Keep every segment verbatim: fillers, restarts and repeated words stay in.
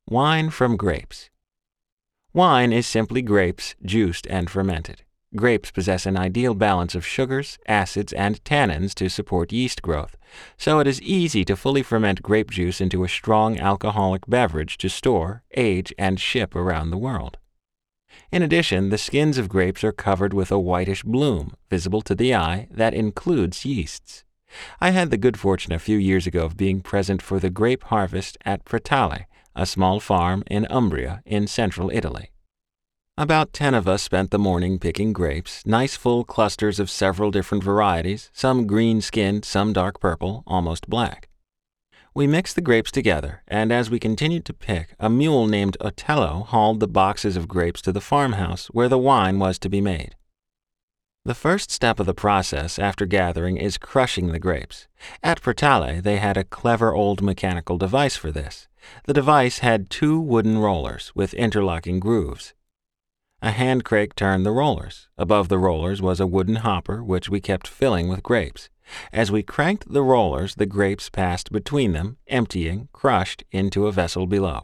Wine from grapes. Wine is simply grapes juiced and fermented. Grapes possess an ideal balance of sugars, acids, and tannins to support yeast growth, so it is easy to fully ferment grape juice into a strong alcoholic beverage to store, age, and ship around the world. In addition, the skins of grapes are covered with a whitish bloom, visible to the eye, that includes yeasts. I had the good fortune a few years ago of being present for the grape harvest at Pretale, a small farm in Umbria in central Italy. About ten of us spent the morning picking grapes, nice full clusters of several different varieties, some green-skinned, some dark purple, almost black. We mixed the grapes together, and as we continued to pick, a mule named Otello hauled the boxes of grapes to the farmhouse where the wine was to be made. The first step of the process after gathering is crushing the grapes. At Pretale, they had a clever old mechanical device for this. The device had two wooden rollers with interlocking grooves. A hand crank turned the rollers. Above the rollers was a wooden hopper which we kept filling with grapes. As we cranked the rollers, the grapes passed between them, emptying, crushed, into a vessel below.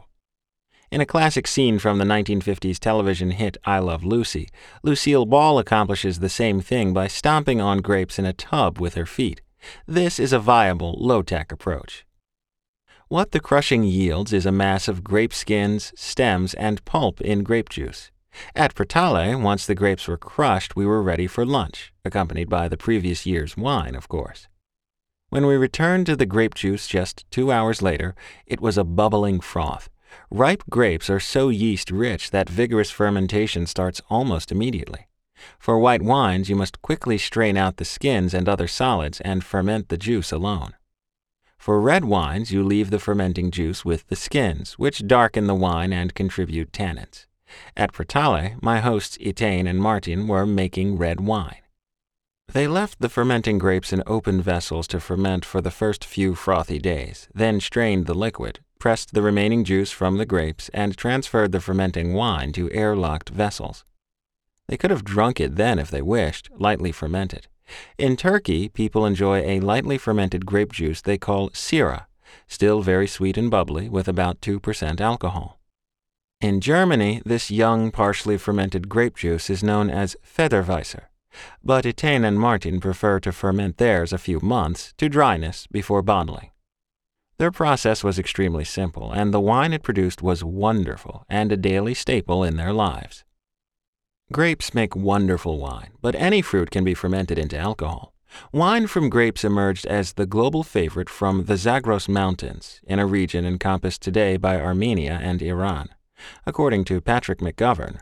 In a classic scene from the nineteen fifties television hit I Love Lucy, Lucille Ball accomplishes the same thing by stomping on grapes in a tub with her feet. This is a viable, low-tech approach. What the crushing yields is a mass of grape skins, stems, and pulp in grape juice. At Pretale, once the grapes were crushed, we were ready for lunch, accompanied by the previous year's wine, of course. When we returned to the grape juice just two hours later, it was a bubbling froth. Ripe grapes are so yeast-rich that vigorous fermentation starts almost immediately. For white wines, you must quickly strain out the skins and other solids and ferment the juice alone. For red wines, you leave the fermenting juice with the skins, which darken the wine and contribute tannins. At Pretale, my hosts Etienne and Martin were making red wine. They left the fermenting grapes in open vessels to ferment for the first few frothy days, then strained the liquid, pressed the remaining juice from the grapes, and transferred the fermenting wine to air-locked vessels. They could have drunk it then if they wished, lightly fermented. In Turkey, people enjoy a lightly fermented grape juice they call sira, still very sweet and bubbly, with about two percent alcohol. In Germany, this young, partially fermented grape juice is known as Federweißer, but Etienne and Martin prefer to ferment theirs a few months to dryness before bottling. Their process was extremely simple, and the wine it produced was wonderful and a daily staple in their lives. Grapes make wonderful wine, but any fruit can be fermented into alcohol. Wine from grapes emerged as the global favorite from the Zagros Mountains, in a region encompassed today by Armenia and Iran, according to Patrick McGovern.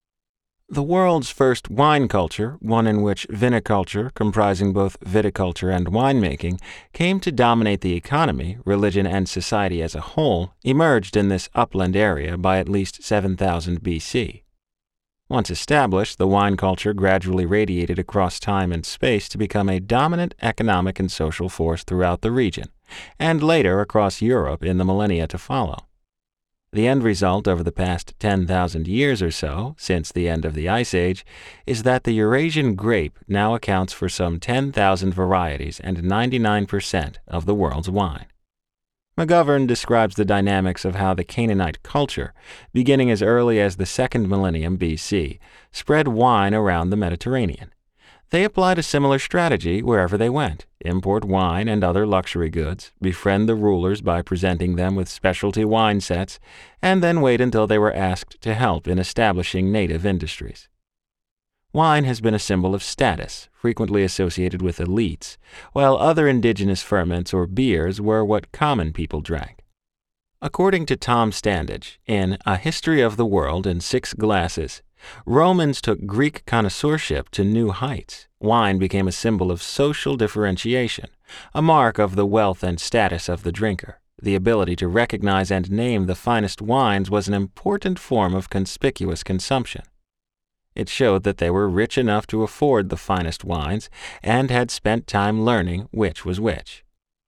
The world's first wine culture, one in which viniculture, comprising both viticulture and winemaking, came to dominate the economy, religion, and society as a whole, emerged in this upland area by at least seven thousand B C. Once established, the wine culture gradually radiated across time and space to become a dominant economic and social force throughout the region, and later across Europe in the millennia to follow. The end result over the past ten thousand years or so, since the end of the Ice Age, is that the Eurasian grape now accounts for some ten thousand varieties and ninety-nine percent of the world's wine. McGovern describes the dynamics of how the Canaanite culture, beginning as early as the second millennium B C, spread wine around the Mediterranean. They applied a similar strategy wherever they went: import wine and other luxury goods, befriend the rulers by presenting them with specialty wine sets, and then wait until they were asked to help in establishing native industries. Wine has been a symbol of status, frequently associated with elites, while other indigenous ferments or beers were what common people drank. According to Tom Standage, in A History of the World in Six Glasses, Romans took Greek connoisseurship to new heights. Wine became a symbol of social differentiation, a mark of the wealth and status of the drinker. The ability to recognize and name the finest wines was an important form of conspicuous consumption. It showed that they were rich enough to afford the finest wines and had spent time learning which was which.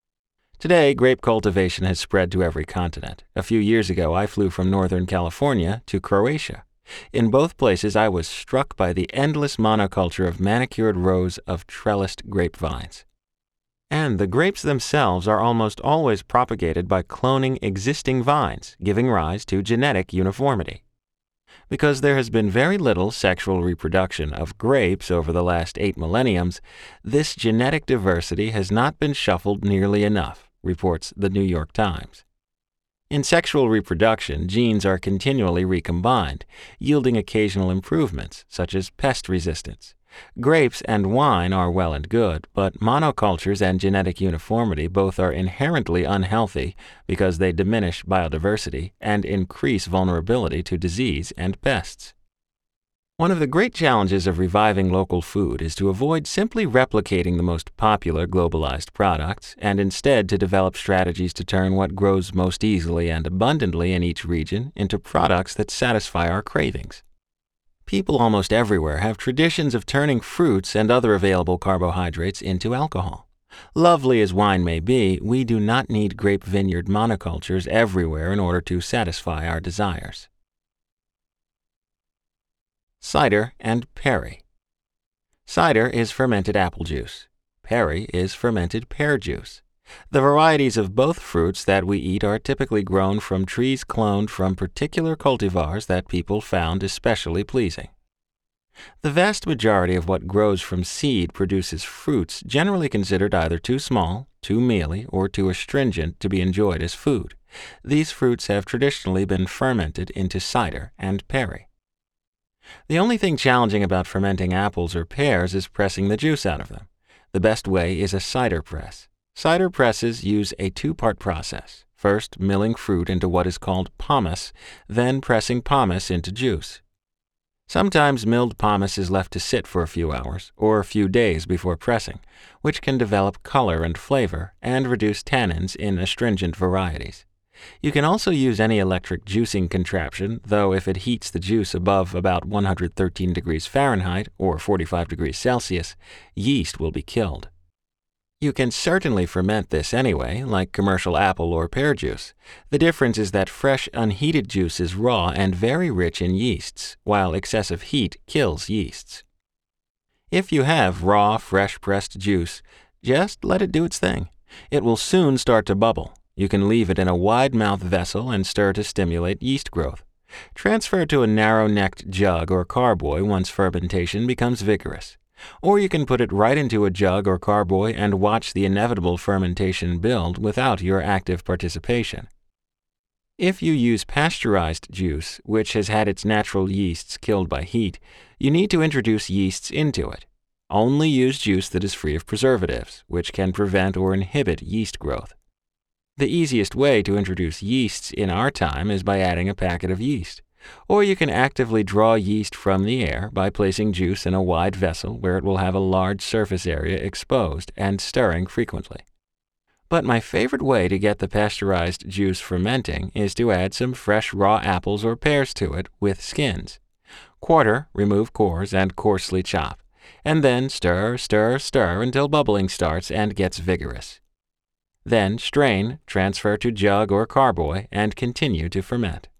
Today, grape cultivation has spread to every continent. A few years ago, I flew from Northern California to Croatia. In both places, I was struck by the endless monoculture of manicured rows of trellised grapevines. And the grapes themselves are almost always propagated by cloning existing vines, giving rise to genetic uniformity. Because there has been very little sexual reproduction of grapes over the last eight millenniums, this genetic diversity has not been shuffled nearly enough, reports the New York Times. In sexual reproduction, genes are continually recombined, yielding occasional improvements, such as pest resistance. Grapes and wine are well and good, but monocultures and genetic uniformity both are inherently unhealthy because they diminish biodiversity and increase vulnerability to disease and pests. One of the great challenges of reviving local food is to avoid simply replicating the most popular globalized products and instead to develop strategies to turn what grows most easily and abundantly in each region into products that satisfy our cravings. People almost everywhere have traditions of turning fruits and other available carbohydrates into alcohol. Lovely as wine may be, we do not need grape vineyard monocultures everywhere in order to satisfy our desires. Cider and perry. Cider is fermented apple juice. Perry is fermented pear juice. The varieties of both fruits that we eat are typically grown from trees cloned from particular cultivars that people found especially pleasing. The vast majority of what grows from seed produces fruits generally considered either too small, too mealy, or too astringent to be enjoyed as food. These fruits have traditionally been fermented into cider and perry. The only thing challenging about fermenting apples or pears is pressing the juice out of them. The best way is a cider press. Cider presses use a two-part process, first milling fruit into what is called pomace, then pressing pomace into juice. Sometimes milled pomace is left to sit for a few hours or a few days before pressing, which can develop color and flavor and reduce tannins in astringent varieties. You can also use any electric juicing contraption, though if it heats the juice above about one hundred thirteen degrees Fahrenheit or forty-five degrees Celsius, yeast will be killed. You can certainly ferment this anyway, like commercial apple or pear juice. The difference is that fresh, unheated juice is raw and very rich in yeasts, while excessive heat kills yeasts. If you have raw, fresh-pressed juice, just let it do its thing. It will soon start to bubble. You can leave it in a wide-mouthed vessel and stir to stimulate yeast growth. Transfer to a narrow-necked jug or carboy once fermentation becomes vigorous. Or you can put it right into a jug or carboy and watch the inevitable fermentation build without your active participation. If you use pasteurized juice, which has had its natural yeasts killed by heat, you need to introduce yeasts into it. Only use juice that is free of preservatives, which can prevent or inhibit yeast growth. The easiest way to introduce yeasts in our time is by adding a packet of yeast. Or you can actively draw yeast from the air by placing juice in a wide vessel where it will have a large surface area exposed and stirring frequently. But my favorite way to get the pasteurized juice fermenting is to add some fresh raw apples or pears to it with skins. Quarter, remove cores, and coarsely chop, and then stir, stir, stir until bubbling starts and gets vigorous. Then strain, transfer to jug or carboy, and continue to ferment.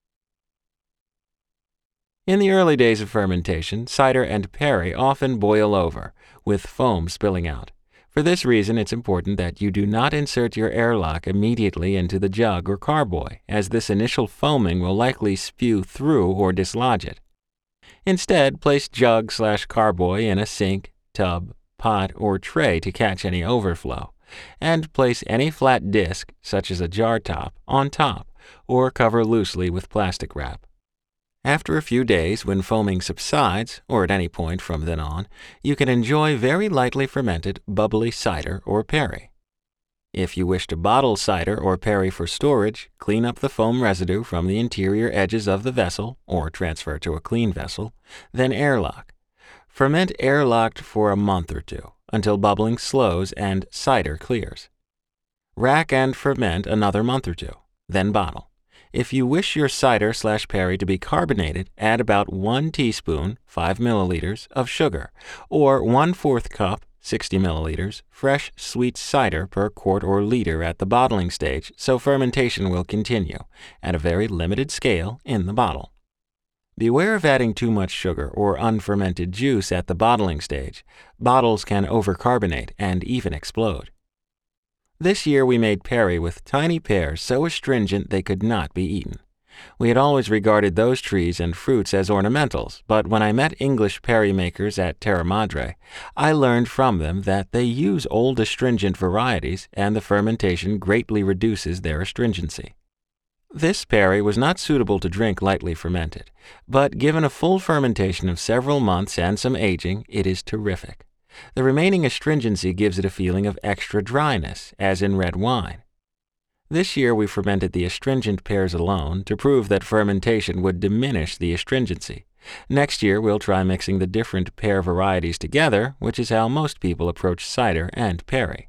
In the early days of fermentation, cider and perry often boil over, with foam spilling out. For this reason, it's important that you do not insert your airlock immediately into the jug or carboy, as this initial foaming will likely spew through or dislodge it. Instead, place jug slash carboy in a sink, tub, pot, or tray to catch any overflow, and place any flat disc, such as a jar top, on top, or cover loosely with plastic wrap. After a few days, when foaming subsides, or at any point from then on, you can enjoy very lightly fermented, bubbly cider or perry. If you wish to bottle cider or perry for storage, clean up the foam residue from the interior edges of the vessel, or transfer to a clean vessel, then airlock. Ferment airlocked for a month or two, until bubbling slows and cider clears. Rack and ferment another month or two, then bottle. If you wish your cider slash perry to be carbonated, add about one teaspoon, five milliliters, of sugar, or one-fourth cup, sixty milliliters, fresh sweet cider per quart or liter at the bottling stage, so fermentation will continue, at a very limited scale, in the bottle. Beware of adding too much sugar or unfermented juice at the bottling stage. Bottles can overcarbonate and even explode. This year we made perry with tiny pears so astringent they could not be eaten. We had always regarded those trees and fruits as ornamentals, but when I met English perry makers at Terra Madre, I learned from them that they use old astringent varieties and the fermentation greatly reduces their astringency. This perry was not suitable to drink lightly fermented, but given a full fermentation of several months and some aging, it is terrific. The remaining astringency gives it a feeling of extra dryness, as in red wine. This year we fermented the astringent pears alone to prove that fermentation would diminish the astringency. Next year we'll try mixing the different pear varieties together, which is how most people approach cider and perry.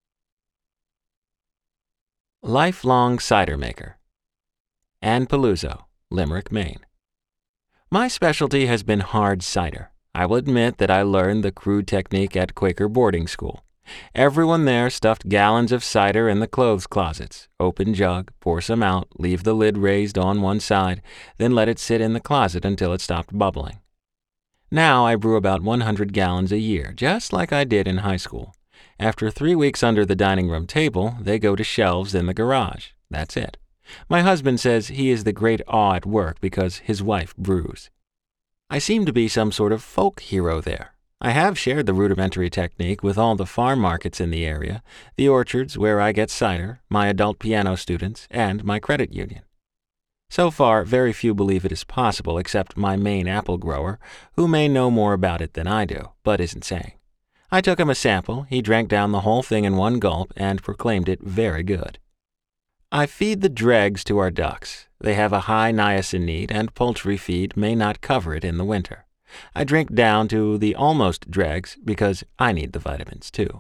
Lifelong cider maker. Ann Paluzzo, Limerick, Maine. My specialty has been hard cider. I will admit that I learned the crude technique at Quaker boarding school. Everyone there stuffed gallons of cider in the clothes closets. Open jug, pour some out, leave the lid raised on one side, then let it sit in the closet until it stopped bubbling. Now I brew about one hundred gallons a year, just like I did in high school. After three weeks under the dining room table, they go to shelves in the garage. That's it. My husband says he is the great awe at work because his wife brews. I seem to be some sort of folk hero there. I have shared the rudimentary technique with all the farm markets in the area, the orchards where I get cider, my adult piano students, and my credit union. So far, very few believe it is possible except my main apple grower, who may know more about it than I do, but isn't saying. I took him a sample, he drank down the whole thing in one gulp, and proclaimed it very good. I feed the dregs to our ducks. They have a high niacin need, and poultry feed may not cover it in the winter. I drink down to the almost dregs because I need the vitamins too.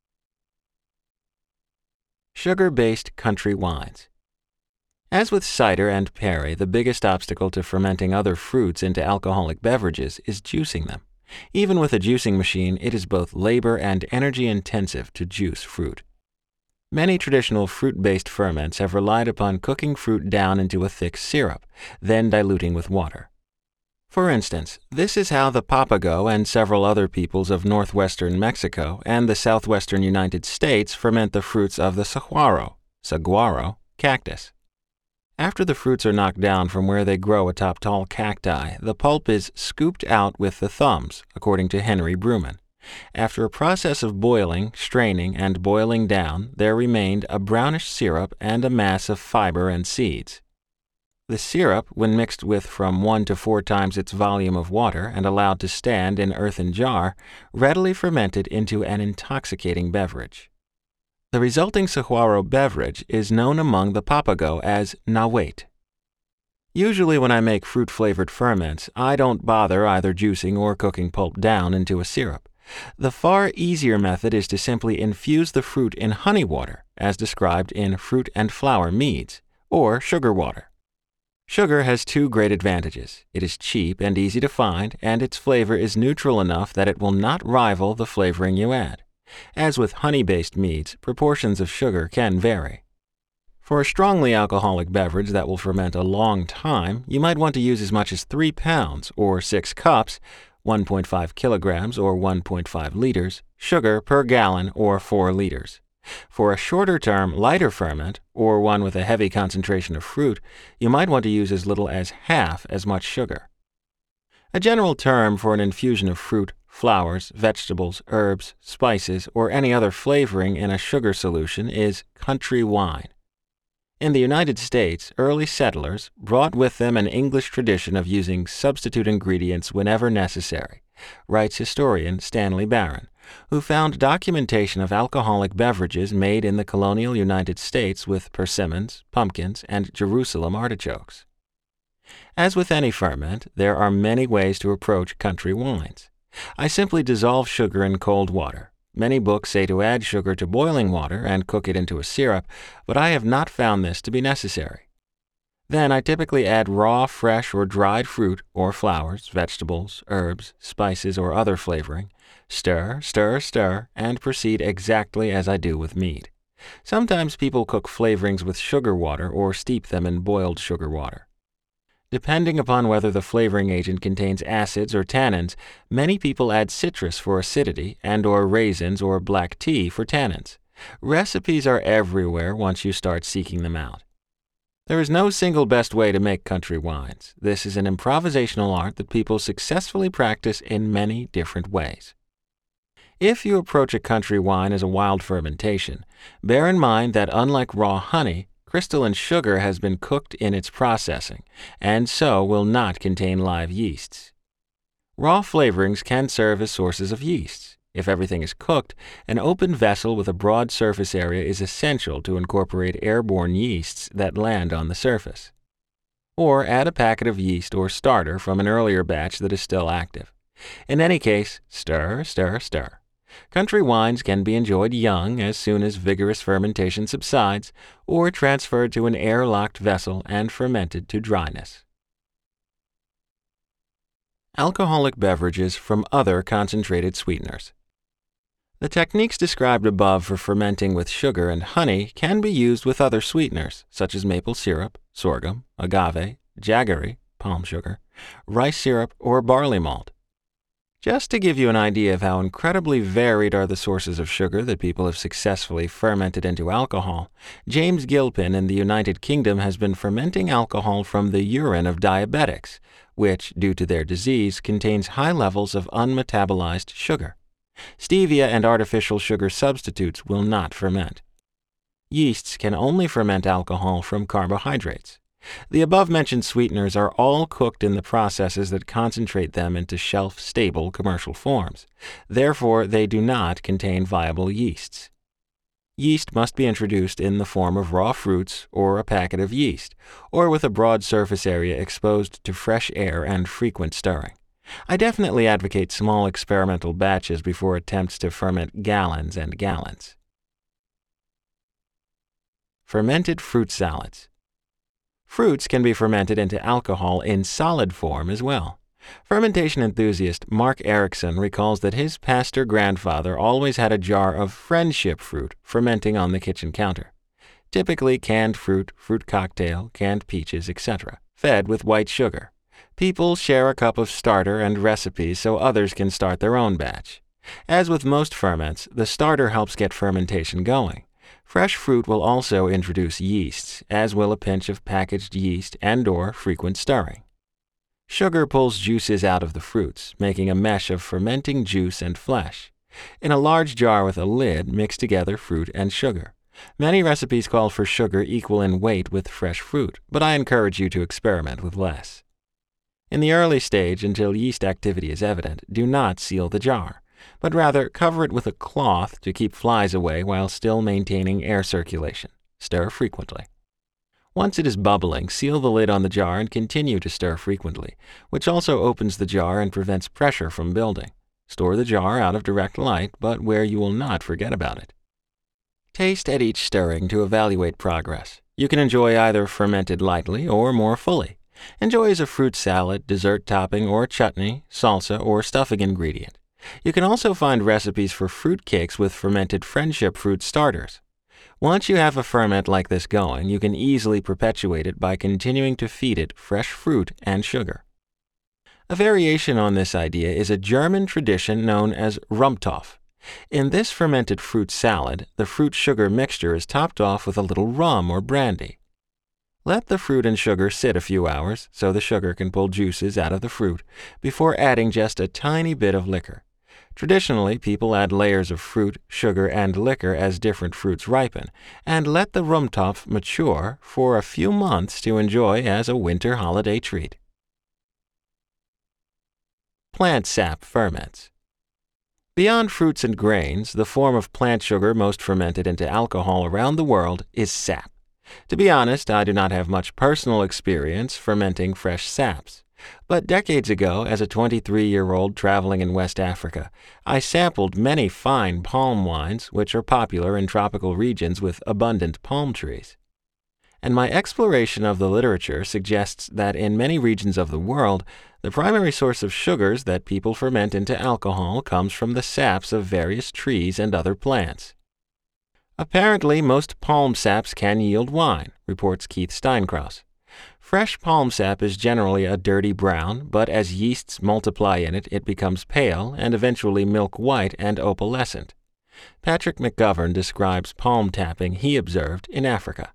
Sugar-based country wines. As with cider and perry, the biggest obstacle to fermenting other fruits into alcoholic beverages is juicing them. Even with a juicing machine, it is both labor and energy-intensive to juice fruit. Many traditional fruit-based ferments have relied upon cooking fruit down into a thick syrup, then diluting with water. For instance, this is how the Papago and several other peoples of northwestern Mexico and the southwestern United States ferment the fruits of the saguaro, saguaro cactus. After the fruits are knocked down from where they grow atop tall cacti, the pulp is scooped out with the thumbs, according to Henry Bruman. After a process of boiling, straining, and boiling down, there remained a brownish syrup and a mass of fiber and seeds. The syrup, when mixed with from one to four times its volume of water and allowed to stand in earthen jar, readily fermented into an intoxicating beverage. The resulting saguaro beverage is known among the Papago as nahuate. Usually when I make fruit-flavored ferments, I don't bother either juicing or cooking pulp down into a syrup. The far easier method is to simply infuse the fruit in honey water, as described in Fruit and Flower Meads, or sugar water. Sugar has two great advantages. It is cheap and easy to find, and its flavor is neutral enough that it will not rival the flavoring you add. As with honey-based meads, proportions of sugar can vary. For a strongly alcoholic beverage that will ferment a long time, you might want to use as much as three pounds, or six cups, one point five kilograms or one point five liters, sugar per gallon or four liters. For a shorter-term, lighter ferment, or one with a heavy concentration of fruit, you might want to use as little as half as much sugar. A general term for an infusion of fruit, flowers, vegetables, herbs, spices, or any other flavoring in a sugar solution is country wine. In the United States, early settlers brought with them an English tradition of using substitute ingredients whenever necessary, writes historian Stanley Barron, who found documentation of alcoholic beverages made in the colonial United States with persimmons, pumpkins, and Jerusalem artichokes. As with any ferment, there are many ways to approach country wines. I simply dissolve sugar in cold water. Many books say to add sugar to boiling water and cook it into a syrup, but I have not found this to be necessary. Then I typically add raw, fresh, or dried fruit or flowers, vegetables, herbs, spices, or other flavoring, stir, stir, stir, and proceed exactly as I do with mead. Sometimes people cook flavorings with sugar water or steep them in boiled sugar water. Depending upon whether the flavoring agent contains acids or tannins, many people add citrus for acidity and or raisins or black tea for tannins. Recipes are everywhere once you start seeking them out. There is no single best way to make country wines. This is an improvisational art that people successfully practice in many different ways. If you approach a country wine as a wild fermentation, bear in mind that unlike raw honey, crystalline sugar has been cooked in its processing, and so will not contain live yeasts. Raw flavorings can serve as sources of yeasts. If everything is cooked, an open vessel with a broad surface area is essential to incorporate airborne yeasts that land on the surface. Or add a packet of yeast or starter from an earlier batch that is still active. In any case, stir, stir, stir. Country wines can be enjoyed young as soon as vigorous fermentation subsides, or transferred to an air-locked vessel and fermented to dryness. Alcoholic beverages from other concentrated sweeteners. The techniques described above for fermenting with sugar and honey can be used with other sweeteners, such as maple syrup, sorghum, agave, jaggery, palm sugar, rice syrup, or barley malt. Just to give you an idea of how incredibly varied are the sources of sugar that people have successfully fermented into alcohol, James Gilpin in the United Kingdom has been fermenting alcohol from the urine of diabetics, which, due to their disease, contains high levels of unmetabolized sugar. Stevia and artificial sugar substitutes will not ferment. Yeasts can only ferment alcohol from carbohydrates. The above-mentioned sweeteners are all cooked in the processes that concentrate them into shelf-stable commercial forms. Therefore, they do not contain viable yeasts. Yeast must be introduced in the form of raw fruits or a packet of yeast, or with a broad surface area exposed to fresh air and frequent stirring. I definitely advocate small experimental batches before attempts to ferment gallons and gallons. Fermented fruit salads. Fruits can be fermented into alcohol in solid form as well. Fermentation enthusiast Mark Erickson recalls that his pastor grandfather always had a jar of friendship fruit fermenting on the kitchen counter. Typically canned fruit, fruit cocktail, canned peaches, et cetera, fed with white sugar. People share a cup of starter and recipes so others can start their own batch. As with most ferments, the starter helps get fermentation going. Fresh fruit will also introduce yeasts, as will a pinch of packaged yeast and/or frequent stirring. Sugar pulls juices out of the fruits, making a mesh of fermenting juice and flesh. In a large jar with a lid, mix together fruit and sugar. Many recipes call for sugar equal in weight with fresh fruit, but I encourage you to experiment with less. In the early stage, until yeast activity is evident, do not seal the jar, but rather cover it with a cloth to keep flies away while still maintaining air circulation. Stir frequently. Once it is bubbling, seal the lid on the jar and continue to stir frequently, which also opens the jar and prevents pressure from building. Store the jar out of direct light, but where you will not forget about it. Taste at each stirring to evaluate progress. You can enjoy either fermented lightly or more fully. Enjoy as a fruit salad, dessert topping, or chutney, salsa, or stuffing ingredient. You can also find recipes for fruit cakes with fermented friendship fruit starters. Once you have a ferment like this going, you can easily perpetuate it by continuing to feed it fresh fruit and sugar. A variation on this idea is a German tradition known as Rumtopf. In this fermented fruit salad, the fruit-sugar mixture is topped off with a little rum or brandy. Let the fruit and sugar sit a few hours so the sugar can pull juices out of the fruit before adding just a tiny bit of liquor. Traditionally, people add layers of fruit, sugar, and liquor as different fruits ripen, and let the Rumtopf mature for a few months to enjoy as a winter holiday treat. Plant sap ferments. Beyond fruits and grains, the form of plant sugar most fermented into alcohol around the world is sap. To be honest, I do not have much personal experience fermenting fresh saps. But decades ago, as a twenty-three-year-old traveling in West Africa, I sampled many fine palm wines, which are popular in tropical regions with abundant palm trees. And my exploration of the literature suggests that in many regions of the world, the primary source of sugars that people ferment into alcohol comes from the saps of various trees and other plants. Apparently, most palm saps can yield wine, reports Keith Steinkraus. Fresh palm sap is generally a dirty brown, but as yeasts multiply in it, it becomes pale and eventually milk white and opalescent. Patrick McGovern describes palm tapping he observed in Africa.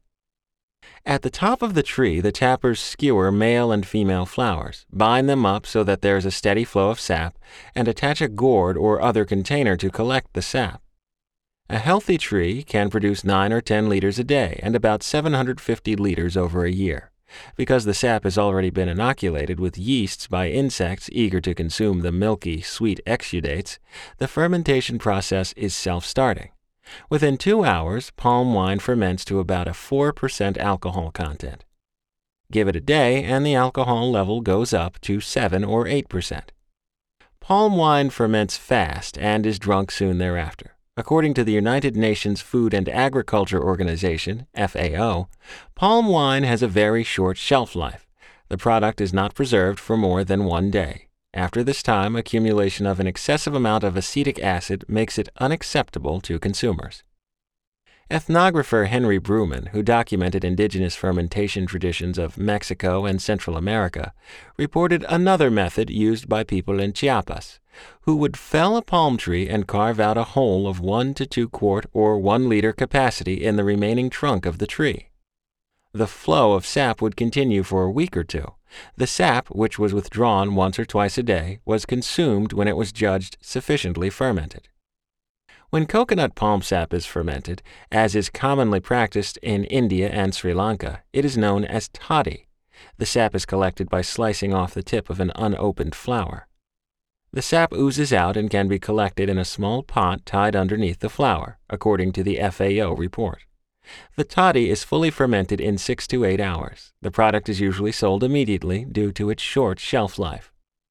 At the top of the tree, the tappers skewer male and female flowers, bind them up so that there is a steady flow of sap, and attach a gourd or other container to collect the sap. A healthy tree can produce nine or ten liters a day and about seven hundred fifty liters over a year. Because the sap has already been inoculated with yeasts by insects eager to consume the milky, sweet exudates, the fermentation process is self-starting. Within two hours, palm wine ferments to about a four percent alcohol content. Give it a day and the alcohol level goes up to seven or eight percent. Palm wine ferments fast and is drunk soon thereafter. According to the United Nations Food and Agriculture Organization, F A O, palm wine has a very short shelf life. The product is not preserved for more than one day. After this time, accumulation of an excessive amount of acetic acid makes it unacceptable to consumers. Ethnographer Henry Bruman, who documented indigenous fermentation traditions of Mexico and Central America, reported another method used by people in Chiapas, who would fell a palm tree and carve out a hole of one to two quart or one liter capacity in the remaining trunk of the tree. The flow of sap would continue for a week or two. The sap, which was withdrawn once or twice a day, was consumed when it was judged sufficiently fermented. When coconut palm sap is fermented, as is commonly practiced in India and Sri Lanka, it is known as toddy. The sap is collected by slicing off the tip of an unopened flower. The sap oozes out and can be collected in a small pot tied underneath the flower, according to the F A O report. The toddy is fully fermented in six to eight hours. The product is usually sold immediately due to its short shelf life.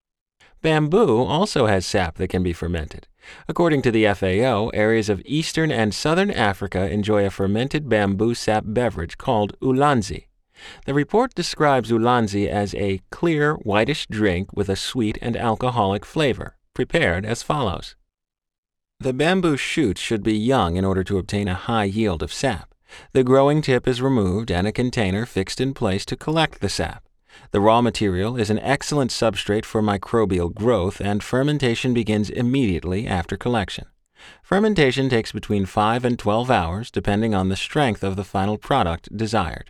Bamboo also has sap that can be fermented. According to the F A O, areas of eastern and southern Africa enjoy a fermented bamboo sap beverage called ulanzi. The report describes ulanzi as a clear, whitish drink with a sweet and alcoholic flavor, prepared as follows. The bamboo shoots should be young in order to obtain a high yield of sap. The growing tip is removed and a container fixed in place to collect the sap. The raw material is an excellent substrate for microbial growth, and fermentation begins immediately after collection. Fermentation takes between five and twelve hours, depending on the strength of the final product desired.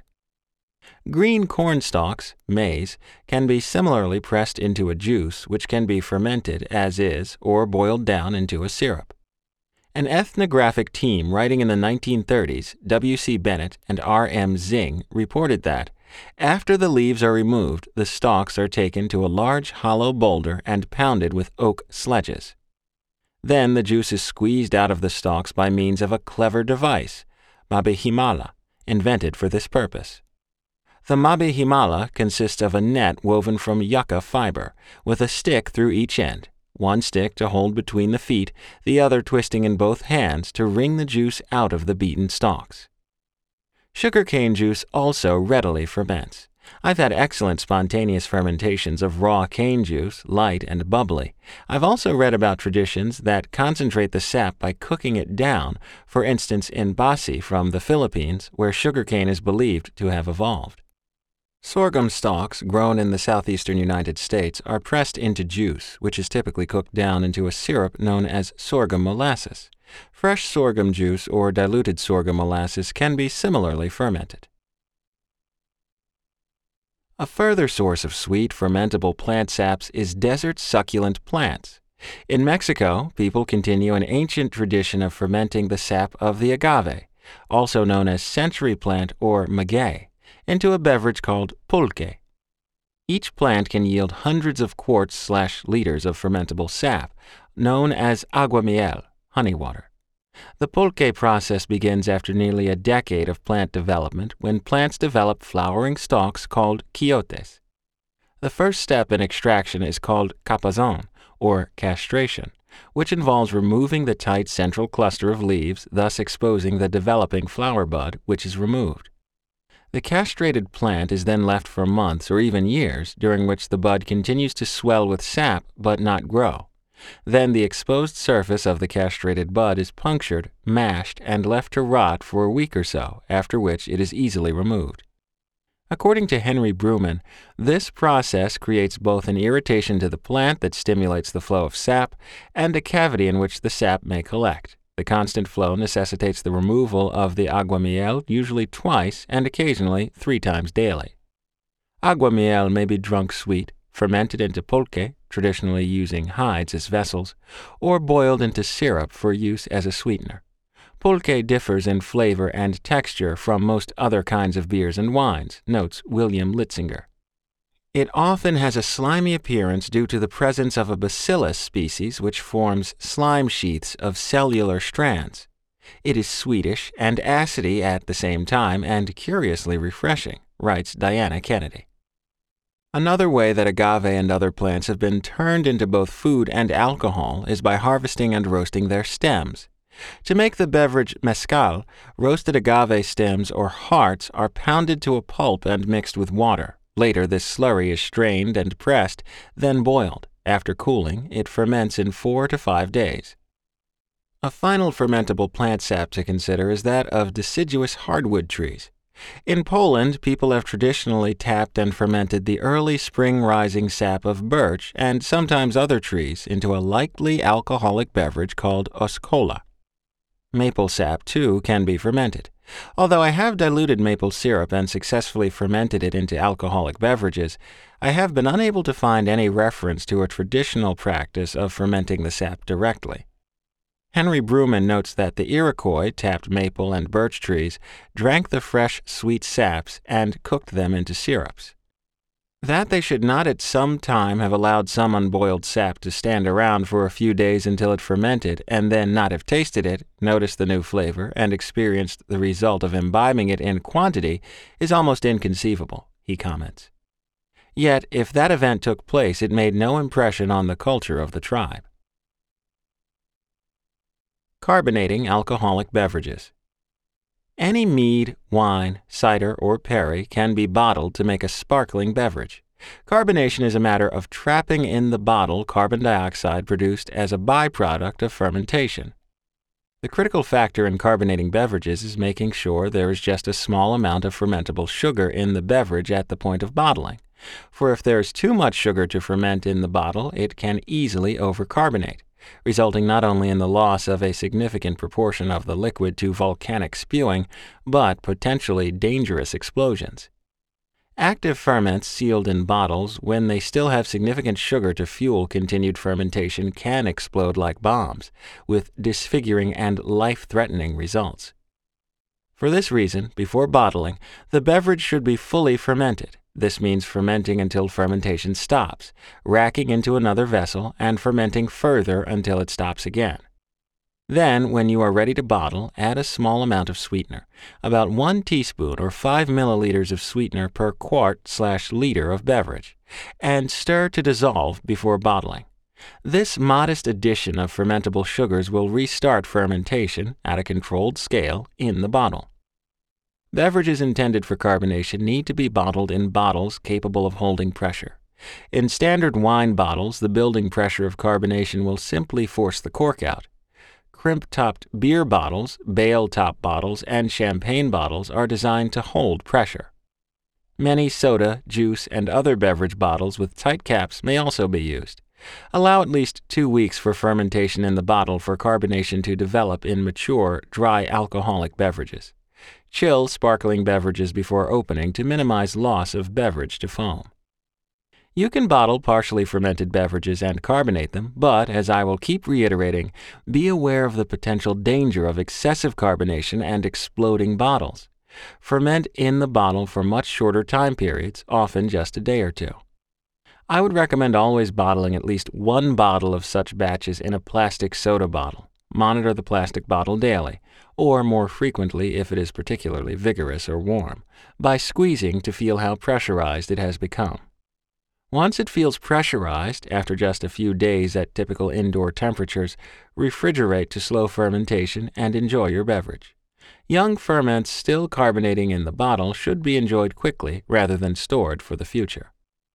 Green corn stalks, maize, can be similarly pressed into a juice, which can be fermented as is or boiled down into a syrup. An ethnographic team writing in the nineteen thirties, W C Bennett and R M Zing, reported that after the leaves are removed, the stalks are taken to a large hollow boulder and pounded with oak sledges. Then the juice is squeezed out of the stalks by means of a clever device, mabihimala, invented for this purpose. The mabihimala consists of a net woven from yucca fiber, with a stick through each end, one stick to hold between the feet, the other twisting in both hands to wring the juice out of the beaten stalks. Sugarcane juice also readily ferments. I've had excellent spontaneous fermentations of raw cane juice, light and bubbly. I've also read about traditions that concentrate the sap by cooking it down, for instance in Basi from the Philippines, where sugarcane is believed to have evolved. Sorghum stalks grown in the southeastern United States are pressed into juice, which is typically cooked down into a syrup known as sorghum molasses. Fresh sorghum juice or diluted sorghum molasses can be similarly fermented. A further source of sweet, fermentable plant saps is desert succulent plants. In Mexico, people continue an ancient tradition of fermenting the sap of the agave, also known as century plant or maguey, into a beverage called pulque. Each plant can yield hundreds of quarts slash liters of fermentable sap, known as aguamiel, honey water. The pulque process begins after nearly a decade of plant development when plants develop flowering stalks called quiotes. The first step in extraction is called capazón, or castration, which involves removing the tight central cluster of leaves, thus exposing the developing flower bud, which is removed. The castrated plant is then left for months or even years, during which the bud continues to swell with sap but not grow. Then the exposed surface of the castrated bud is punctured, mashed, and left to rot for a week or so, after which it is easily removed. According to Henry Bruman, this process creates both an irritation to the plant that stimulates the flow of sap and a cavity in which the sap may collect. The constant flow necessitates the removal of the aguamiel usually twice and occasionally three times daily. Aguamiel may be drunk sweet, fermented into pulque, traditionally using hides as vessels, or boiled into syrup for use as a sweetener. Pulque differs in flavor and texture from most other kinds of beers and wines, notes William Litzinger. It often has a slimy appearance due to the presence of a bacillus species which forms slime sheaths of cellular strands. It is sweetish and acidy at the same time and curiously refreshing, writes Diana Kennedy. Another way that agave and other plants have been turned into both food and alcohol is by harvesting and roasting their stems. To make the beverage mezcal, roasted agave stems or hearts are pounded to a pulp and mixed with water. Later, this slurry is strained and pressed, then boiled. After cooling, it ferments in four to five days. A final fermentable plant sap to consider is that of deciduous hardwood trees. In Poland, people have traditionally tapped and fermented the early spring-rising sap of birch and sometimes other trees into a lightly alcoholic beverage called oskola. Maple sap, too, can be fermented. Although I have diluted maple syrup and successfully fermented it into alcoholic beverages, I have been unable to find any reference to a traditional practice of fermenting the sap directly. Henry Bruman notes that the Iroquois tapped maple and birch trees, drank the fresh, sweet saps, and cooked them into syrups. That they should not at some time have allowed some unboiled sap to stand around for a few days until it fermented, and then not have tasted it, noticed the new flavor, and experienced the result of imbibing it in quantity, is almost inconceivable, he comments. Yet, if that event took place, it made no impression on the culture of the tribe. Carbonating alcoholic beverages. Any mead, wine, cider, or perry can be bottled to make a sparkling beverage. Carbonation is a matter of trapping in the bottle carbon dioxide produced as a byproduct of fermentation. The critical factor in carbonating beverages is making sure there is just a small amount of fermentable sugar in the beverage at the point of bottling. For if there is too much sugar to ferment in the bottle, it can easily overcarbonate, resulting not only in the loss of a significant proportion of the liquid to volcanic spewing, but potentially dangerous explosions. Active ferments sealed in bottles, when they still have significant sugar to fuel continued fermentation, can explode like bombs, with disfiguring and life-threatening results. For this reason, before bottling, the beverage should be fully fermented. This means fermenting until fermentation stops, racking into another vessel, and fermenting further until it stops again. Then, when you are ready to bottle, add a small amount of sweetener, about one teaspoon or five milliliters of sweetener per quart slash liter of beverage, and stir to dissolve before bottling. This modest addition of fermentable sugars will restart fermentation at a controlled scale in the bottle. Beverages intended for carbonation need to be bottled in bottles capable of holding pressure. In standard wine bottles, the building pressure of carbonation will simply force the cork out. Crimp-topped beer bottles, bale-top bottles, and champagne bottles are designed to hold pressure. Many soda, juice, and other beverage bottles with tight caps may also be used. Allow at least two weeks for fermentation in the bottle for carbonation to develop in mature, dry alcoholic beverages. Chill sparkling beverages before opening to minimize loss of beverage to foam. You can bottle partially fermented beverages and carbonate them, but, as I will keep reiterating, be aware of the potential danger of excessive carbonation and exploding bottles. Ferment in the bottle for much shorter time periods, often just a day or two. I would recommend always bottling at least one bottle of such batches in a plastic soda bottle. Monitor the plastic bottle daily, or more frequently if it is particularly vigorous or warm, by squeezing to feel how pressurized it has become. Once it feels pressurized, after just a few days at typical indoor temperatures, refrigerate to slow fermentation and enjoy your beverage. Young ferments still carbonating in the bottle should be enjoyed quickly rather than stored for the future.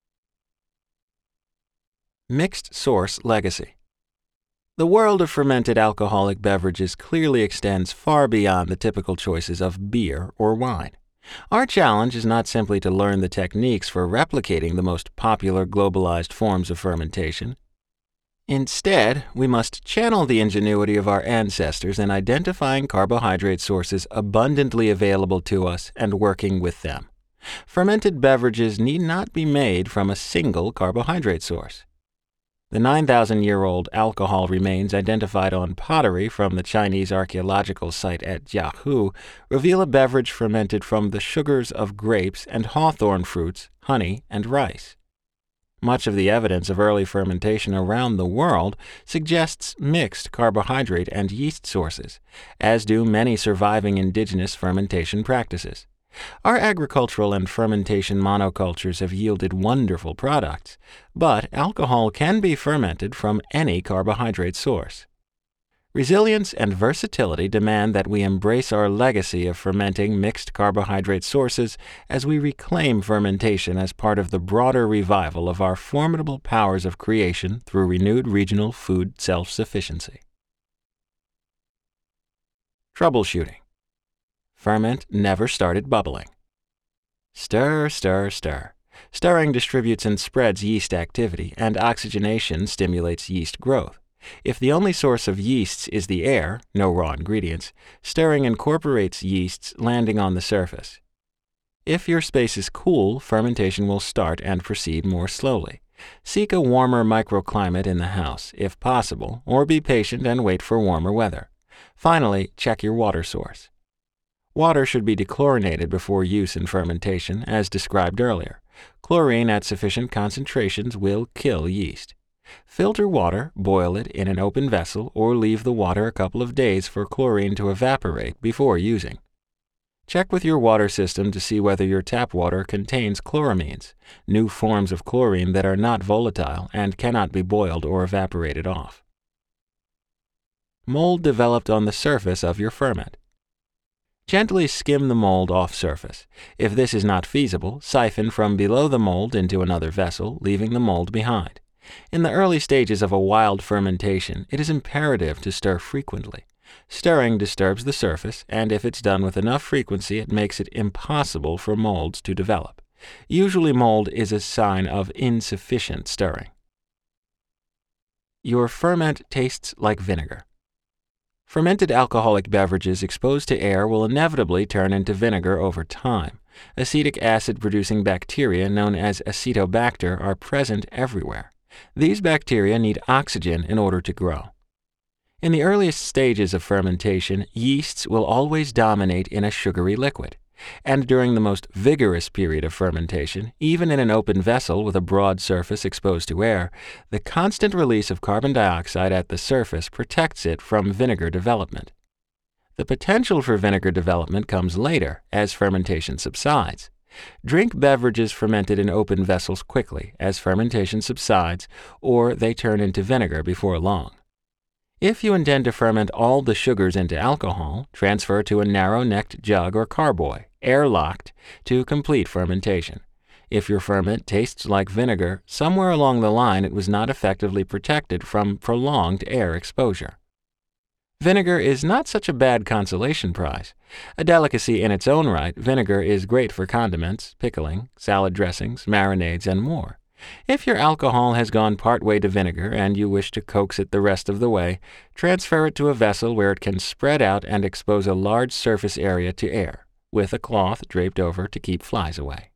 Mixed source legacy. The world of fermented alcoholic beverages clearly extends far beyond the typical choices of beer or wine. Our challenge is not simply to learn the techniques for replicating the most popular globalized forms of fermentation. Instead, we must channel the ingenuity of our ancestors in identifying carbohydrate sources abundantly available to us and working with them. Fermented beverages need not be made from a single carbohydrate source. The nine thousand year old alcohol remains identified on pottery from the Chinese archaeological site at Jiahu reveal a beverage fermented from the sugars of grapes and hawthorn fruits, honey, and rice. Much of the evidence of early fermentation around the world suggests mixed carbohydrate and yeast sources, as do many surviving indigenous fermentation practices. Our agricultural and fermentation monocultures have yielded wonderful products, but alcohol can be fermented from any carbohydrate source. Resilience and versatility demand that we embrace our legacy of fermenting mixed carbohydrate sources as we reclaim fermentation as part of the broader revival of our formidable powers of creation through renewed regional food self-sufficiency. Troubleshooting. Ferment never started bubbling. Stir, stir, stir. Stirring distributes and spreads yeast activity, and oxygenation stimulates yeast growth. If the only source of yeasts is the air, no raw ingredients, stirring incorporates yeasts landing on the surface. If your space is cool, fermentation will start and proceed more slowly. Seek a warmer microclimate in the house, if possible, or be patient and wait for warmer weather. Finally, check your water source. Water should be dechlorinated before use in fermentation, as described earlier. Chlorine at sufficient concentrations will kill yeast. Filter water, boil it in an open vessel, or leave the water a couple of days for chlorine to evaporate before using. Check with your water system to see whether your tap water contains chloramines, new forms of chlorine that are not volatile and cannot be boiled or evaporated off. Mold developed on the surface of your ferment. Gently skim the mold off surface. If this is not feasible, siphon from below the mold into another vessel, leaving the mold behind. In the early stages of a wild fermentation, it is imperative to stir frequently. Stirring disturbs the surface, and if it's done with enough frequency, it makes it impossible for molds to develop. Usually mold is a sign of insufficient stirring. Your ferment tastes like vinegar. Fermented alcoholic beverages exposed to air will inevitably turn into vinegar over time. Acetic acid-producing bacteria known as Acetobacter are present everywhere. These bacteria need oxygen in order to grow. In the earliest stages of fermentation, yeasts will always dominate in a sugary liquid. And during the most vigorous period of fermentation, even in an open vessel with a broad surface exposed to air, the constant release of carbon dioxide at the surface protects it from vinegar development. The potential for vinegar development comes later as fermentation subsides. Drink beverages fermented in open vessels quickly as fermentation subsides, or they turn into vinegar before long. If you intend to ferment all the sugars into alcohol, transfer to a narrow-necked jug or carboy, air-locked, to complete fermentation. If your ferment tastes like vinegar, somewhere along the line it was not effectively protected from prolonged air exposure. Vinegar is not such a bad consolation prize. A delicacy in its own right, vinegar is great for condiments, pickling, salad dressings, marinades, and more. If your alcohol has gone part way to vinegar and you wish to coax it the rest of the way, transfer it to a vessel where it can spread out and expose a large surface area to air, with a cloth draped over to keep flies away.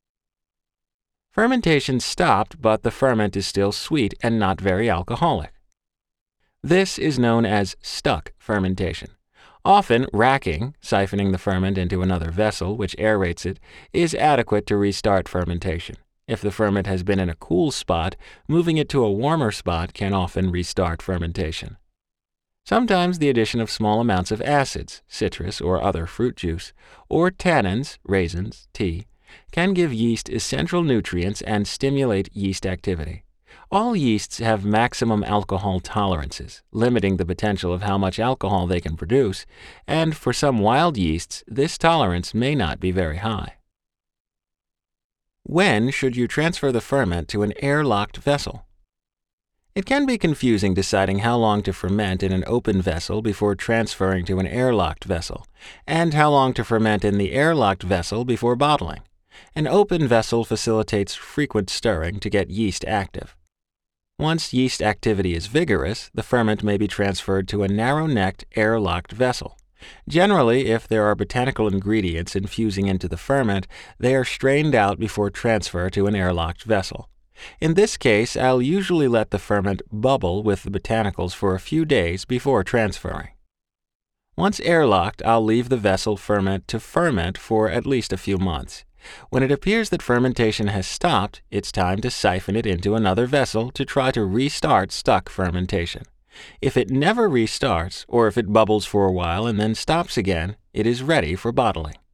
Fermentation stopped, but the ferment is still sweet and not very alcoholic. This is known as stuck fermentation. Often, racking, siphoning the ferment into another vessel which aerates it, is adequate to restart fermentation. If the ferment has been in a cool spot, moving it to a warmer spot can often restart fermentation. Sometimes the addition of small amounts of acids, citrus or other fruit juice, or tannins, raisins, tea, can give yeast essential nutrients and stimulate yeast activity. All yeasts have maximum alcohol tolerances, limiting the potential of how much alcohol they can produce, and for some wild yeasts, this tolerance may not be very high. When should you transfer the ferment to an air-locked vessel? It can be confusing deciding how long to ferment in an open vessel before transferring to an air-locked vessel, and how long to ferment in the air-locked vessel before bottling. An open vessel facilitates frequent stirring to get yeast active. Once yeast activity is vigorous, the ferment may be transferred to a narrow-necked, air-locked vessel. Generally, if there are botanical ingredients infusing into the ferment, they are strained out before transfer to an airlocked vessel. In this case, I'll usually let the ferment bubble with the botanicals for a few days before transferring. Once airlocked, I'll leave the vessel ferment to ferment for at least a few months. When it appears that fermentation has stopped, it's time to siphon it into another vessel to try to restart stuck fermentation. If it never restarts, or if it bubbles for a while and then stops again, it is ready for bottling.